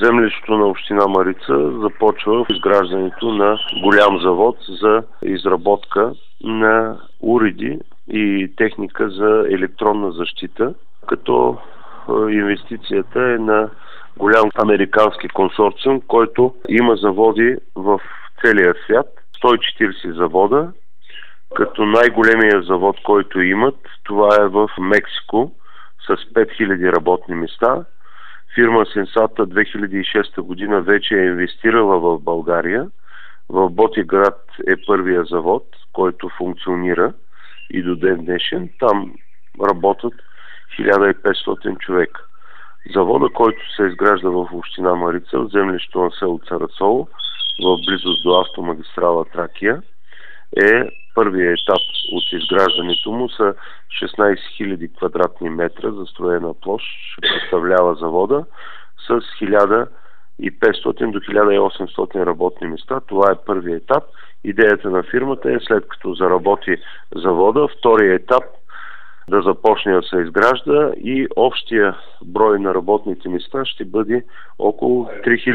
землището на община Марица започва изграждането на голям завод за изработка на уреди и техника за електронна защита, като инвестицията е на голям американски консорциум, който има заводи в целия свят, 140 завода, като най-големия завод, който имат, това е в Мексико с 5000 работни места. Фирма Сенсата 2006 година вече е инвестирала в България. В Ботевград е първия завод, който функционира и до ден днешен. Там работят 1500 човека. Завода, който се изгражда в община Марица, в землището на село Царацово, в близост до автомагистрала Тракия, е първият етап от изграждането му са 16 000 квадратни метра застроена площ, ще представлява завода с 1500 до 1800 работни места. Това е първият етап. Идеята на фирмата е, след като заработи завода, втория етап да започне да се изгражда и общия брой на работните места ще бъде около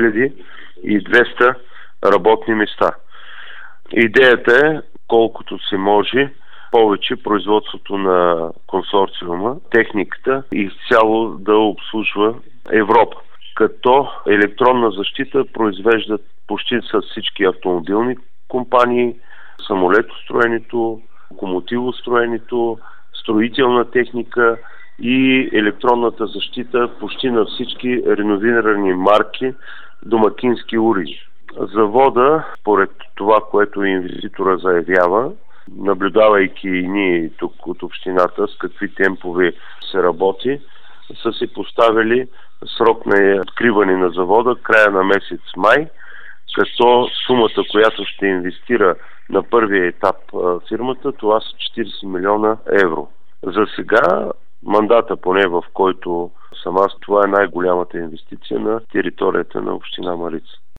3200 работни места. Идеята е, колкото се може, повече производството на консорциума, техниката изцяло да обслужва Европа. Като електронна защита произвеждат почти с всички автомобилни компании, самолетостроенето, локомотивостроенето, строителна техника и електронната защита почти на всички реновирани марки домакински уреди. Завода, според това, което инвеститора заявява, наблюдавайки и ние тук от общината с какви темпове се работи, са си поставили срок на откриване на завода края на месец май, като сумата, която ще инвестира на първия етап фирмата, това са 40 милиона евро. За сега мандата, поне в който съм аз, това е най-голямата инвестиция на територията на община Марица.